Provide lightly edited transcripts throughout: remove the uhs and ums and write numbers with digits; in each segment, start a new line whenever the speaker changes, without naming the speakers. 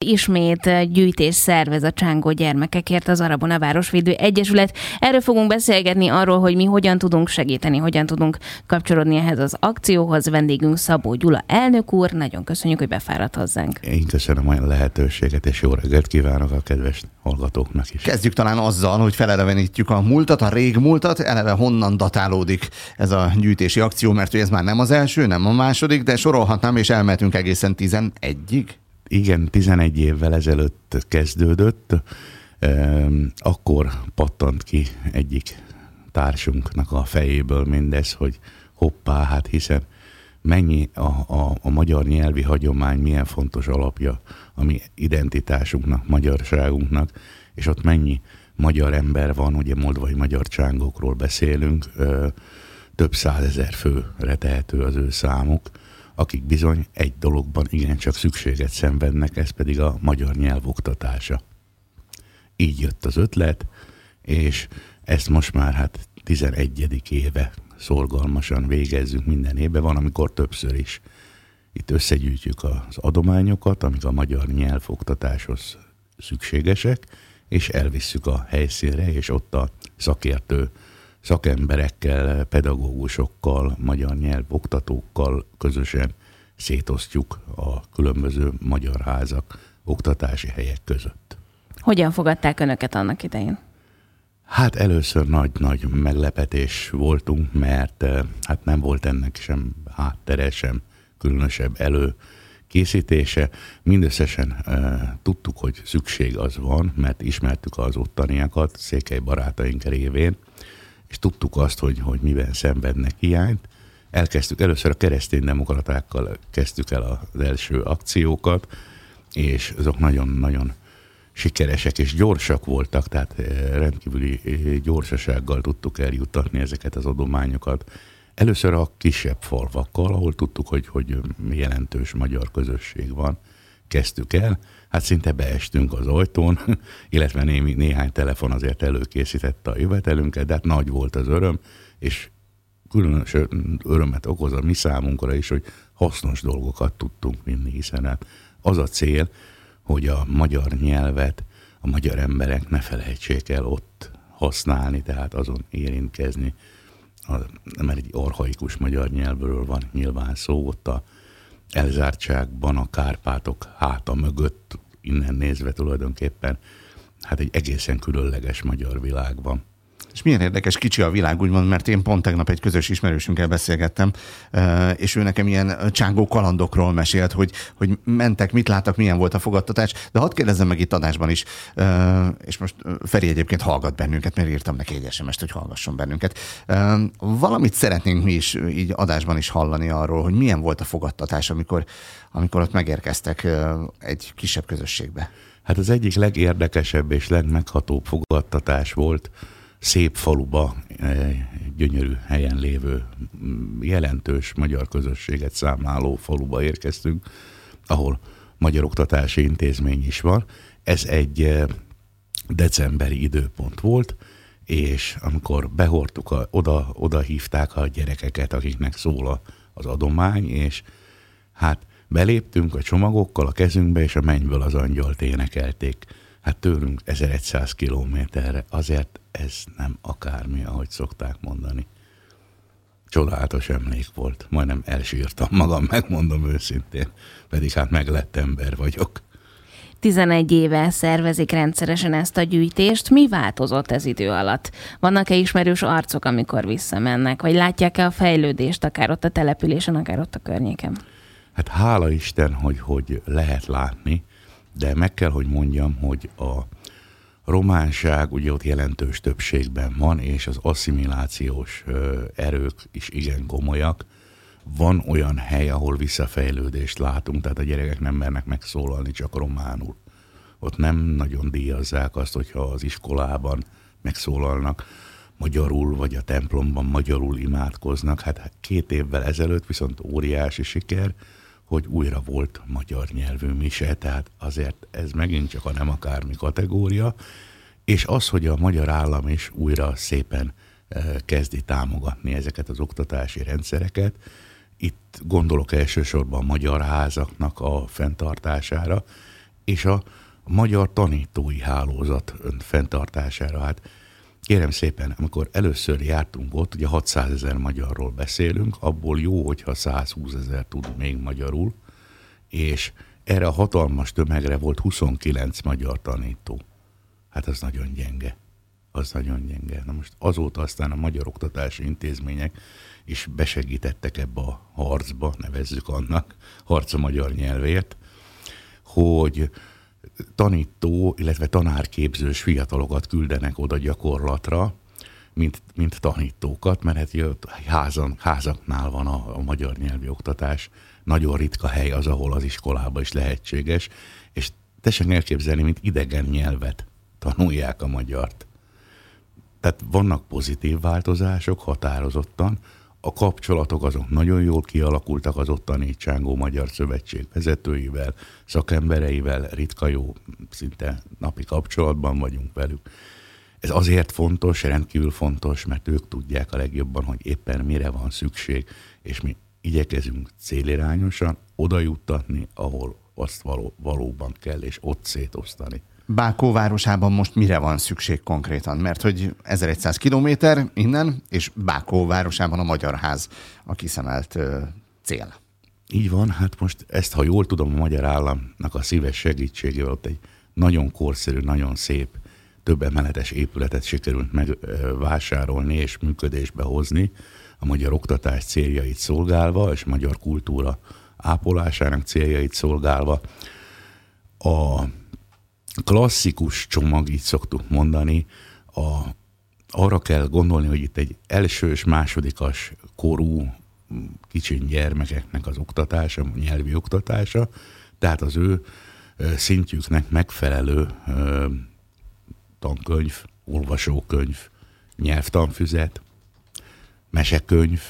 ismét gyűjtés szervez a csángó gyermekekért az Arabona Városvédő Egyesület. Erről fogunk beszélgetni, arról, hogy mi hogyan tudunk segíteni, hogyan tudunk kapcsolódni ehhez az akcióhoz. Vendégünk Szabó Gyula elnök úr, nagyon köszönjük, hogy befáradt hozzánk.
Én köszönöm a lehetőséget, és jó reggelt kívánok a kedves hallgatóknak is.
Kezdjük talán azzal, hogy felelevenítjük a múltat, a régmúltat, eleve honnan datálódik ez a gyűjtési akció, mert ez már nem az első, nem a második, de sorolhatnám, és elmehetünk egészen 11-ig.
Igen, 11 évvel ezelőtt kezdődött, akkor pattant ki egyik társunknak a fejéből mindez, hogy hoppá, hát hiszen mennyi a magyar nyelvi hagyomány, milyen fontos alapja a mi identitásunknak, magyarságunknak, és ott mennyi magyar ember van, ugye moldvai magyar csángókról beszélünk, több 100 000 főre tehető az ő számuk, akik bizony egy dologban igencsak szükséget szenvednek, ez pedig a magyar nyelv oktatása. Így jött az ötlet, és ezt most már 11. éve szorgalmasan végezzük minden évben, van, amikor többször is. Itt összegyűjtjük az adományokat, amik a magyar nyelv oktatáshoz szükségesek, és elvisszük a helyszínre, és ott a szakemberekkel, pedagógusokkal, magyar nyelv oktatókkal közösen szétosztjuk a különböző magyar házak oktatási helyek között.
Hogyan fogadták önöket annak idején?
Hát először nagy meglepetés voltunk, mert nem volt ennek sem háttere, sem különösebb előkészítése. Mindösszesen tudtuk, hogy szükség az van, mert ismertük az ottaniakat székely barátaink révén, és tudtuk azt, hogy miben szenvednek hiányt. Elkezdtük, először a kereszténydemokratákkal kezdtük el az első akciókat, és azok nagyon-nagyon sikeresek és gyorsak voltak, tehát rendkívüli gyorsasággal tudtuk eljuttatni ezeket az adományokat. Először a kisebb falvakkal, ahol tudtuk, hogy jelentős magyar közösség van, kezdtük el. Hát szinte beestünk az ajtón, illetve néhány telefon azért előkészítette a jövetelünket, de hát nagy volt az öröm, és különös örömet okoz a mi számunkra is, hogy hasznos dolgokat tudtunk vinni, hiszen hát az a cél, hogy a magyar nyelvet a magyar emberek ne felejtsék el ott használni, tehát azon érintkezni, mert egy archaikus magyar nyelvről van nyilván szó, ott a elzártságban, a Kárpátok háta mögött, innen nézve tulajdonképpen, hát egy egészen különleges magyar világ van.
És milyen érdekes, kicsi a világ, úgymond, mert én pont tegnap egy közös ismerősünkkel beszélgettem, és ő nekem ilyen csángó kalandokról mesélt, hogy mentek, mit láttak, milyen volt a fogadtatás, de hadd kérdezzem meg itt adásban is, és most Feri egyébként hallgat bennünket, mert írtam neki egy SMS-t, hogy hallgasson bennünket. Valamit szeretnénk mi is így adásban is hallani arról, hogy milyen volt a fogadtatás, amikor ott megérkeztek egy kisebb közösségbe.
Hát az egyik legérdekesebb és legmeghatóbb fogadtatás volt szép faluba, gyönyörű helyen lévő, jelentős magyar közösséget számláló faluba érkeztünk, ahol magyar oktatási intézmény is van. Ez egy decemberi időpont volt, és amikor behordtuk, oda hívták a gyerekeket, akiknek szól az adomány, és hát beléptünk a csomagokkal a kezünkbe, és a mennyből az angyalt énekelték. Hát tőlünk 1100 kilométerre, azért ez nem akármi, ahogy szokták mondani. Csodálatos emlék volt, majdnem elsírtam magam, megmondom őszintén, pedig hát meglett ember vagyok.
11 éve szervezik rendszeresen ezt a gyűjtést. Mi változott ez idő alatt? Vannak-e ismerős arcok, amikor visszamennek? Vagy látják-e a fejlődést, akár ott a településen, akár ott a környéken?
Hát hála Isten, hogy lehet látni, de meg kell, hogy mondjam, hogy a románság ugye ott jelentős többségben van, és az asszimilációs erők is igen komolyak. Van olyan hely, ahol visszafejlődést látunk, tehát a gyerekek nem mernek megszólalni csak románul. Ott nem nagyon díjazzák azt, hogyha az iskolában megszólalnak magyarul, vagy a templomban magyarul imádkoznak. Hát 2 évvel ezelőtt viszont óriási siker, hogy újra volt magyar nyelvű mise, tehát azért ez megint csak a nem akármi kategória, és az, hogy a magyar állam is újra szépen kezdi támogatni ezeket az oktatási rendszereket. Itt gondolok elsősorban a magyar házaknak a fenntartására, és a magyar tanítói hálózat fenntartására. Hát kérem szépen, amikor először jártunk ott, ugye 600 000 magyarról beszélünk, abból jó, hogyha 120 000 tud még magyarul, és erre a hatalmas tömegre volt 29 magyar tanító. Hát az nagyon gyenge. Az nagyon gyenge. Na most azóta aztán a magyar oktatási intézmények is besegítettek ebbe a harcba, nevezzük annak, harc a magyar nyelvért, hogy tanító, illetve tanárképzős fiatalokat küldenek oda gyakorlatra, mint tanítókat, mert hát házaknál van a magyar nyelvi oktatás. Nagyon ritka hely az, ahol az iskolában is lehetséges, és tessék elképzelni, mint idegen nyelvet tanulják a magyart. Tehát vannak pozitív változások határozottan, a kapcsolatok azok nagyon jól kialakultak az ottani Csángó Magyar Szövetség vezetőivel, szakembereivel, ritka jó, szinte napi kapcsolatban vagyunk velük. Ez azért fontos, rendkívül fontos, mert ők tudják a legjobban, hogy éppen mire van szükség, és mi igyekezünk célirányosan oda juttatni, ahol azt valóban kell, és ott szétosztani.
Bákó városában most mire van szükség konkrétan? Mert hogy 1100 kilométer innen, és Bákó városában a Magyar Ház a kiszemelt cél.
Így van, hát most ezt, ha jól tudom, a magyar államnak a szíves segítségével ott egy nagyon korszerű, nagyon szép, több emeletes épületet sikerült megvásárolni és működésbe hozni, a magyar oktatás céljait szolgálva, és magyar kultúra ápolásának céljait szolgálva. A klasszikus csomag, így szoktuk mondani, arra kell gondolni, hogy itt egy első és másodikas korú kicsin gyermekeknek az oktatása, nyelvi oktatása, tehát az ő szintjüknek megfelelő tankönyv, olvasókönyv, nyelvtanfüzet, mesekönyv,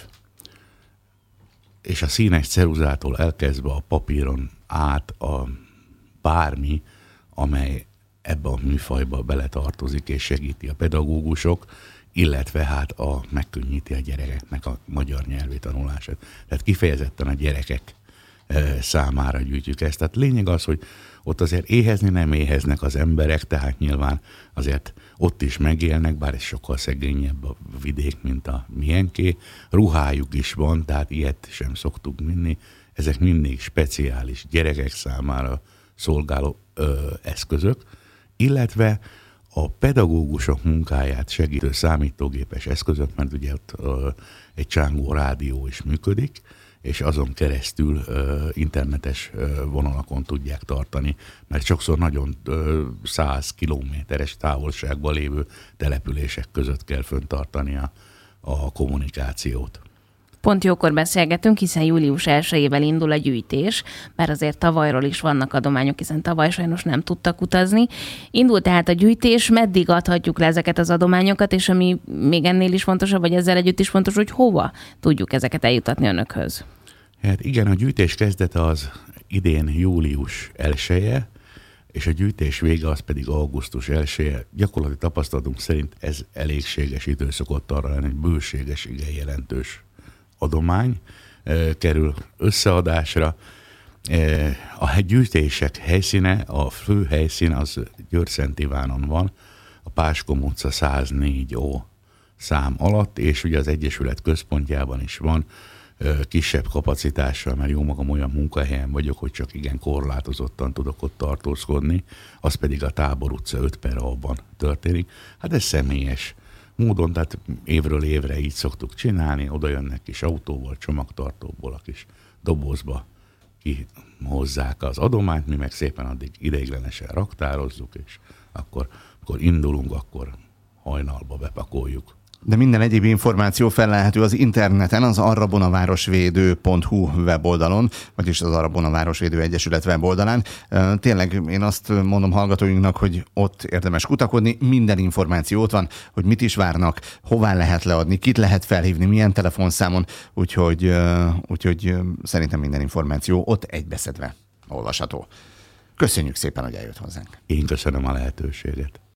és a színes ceruzától elkezdve a papíron át a bármi, amely ebbe a műfajba beletartozik és segíti a pedagógusok, illetve hát megkönnyíti a gyerekeknek a magyar nyelvi tanulását. Tehát kifejezetten a gyerekek számára gyűjtjük ezt. Tehát lényeg az, hogy ott azért éhezni nem éheznek az emberek, tehát nyilván azért ott is megélnek, bár ez sokkal szegényebb a vidék, mint a miénké. Ruhájuk is van, tehát ilyet sem szoktuk vinni. Ezek mindig speciális gyerekek számára szolgáló eszközök, illetve a pedagógusok munkáját segítő számítógépes eszközök, mert ugye ott egy Csángó rádió is működik, és azon keresztül internetes vonalakon tudják tartani, mert sokszor nagyon 100 kilométeres távolságban lévő települések között kell fenntartani a kommunikációt.
Pont jókor beszélgetünk, hiszen július 1-ével indul a gyűjtés, bár azért tavalyról is vannak adományok, hiszen tavaly sajnos nem tudtak utazni. Indul tehát a gyűjtés, meddig adhatjuk le ezeket az adományokat, és ami még ennél is fontosabb, vagy ezzel együtt is fontos, hogy hova tudjuk ezeket eljutatni önökhöz?
Hát igen, a gyűjtés kezdete az idén július 1-e, és a gyűjtés vége az pedig augusztus 1-e. Gyakorlati tapasztalatunk szerint ez elégséges idő szokott arra lenni, hogy bőséges, igen jelentős adomány kerül összeadásra. A gyűjtések helyszíne, a fő helyszín az Győr-Szent Ivánon van, a Páskom utca 104 ó szám alatt, és ugye az Egyesület központjában is van kisebb kapacitással, mert jó magam olyan munkahelyen vagyok, hogy csak igen korlátozottan tudok ott tartózkodni, az pedig a Tábor utca 5/6-ban történik. Hát ez személyes módon, tehát évről évre így szoktuk csinálni, oda jönnek kis autóval, csomagtartóból, a kis dobozba kihozzák az adományt, mi meg szépen addig ideiglenesen raktározzuk, és akkor indulunk, akkor hajnalba bepakoljuk.
De minden egyéb információ fellelhető az interneten, az arrabonavárosvédő.hu weboldalon, vagyis az Arrabona Városvédő Egyesület weboldalán. Tényleg én azt mondom hallgatóinknak, hogy ott érdemes kutakodni, minden információ ott van, hogy mit is várnak, hová lehet leadni, kit lehet felhívni, milyen telefonszámon, úgyhogy szerintem minden információ ott egybeszedve olvasható. Köszönjük szépen, hogy eljött hozzánk.
Én köszönöm a lehetőséget.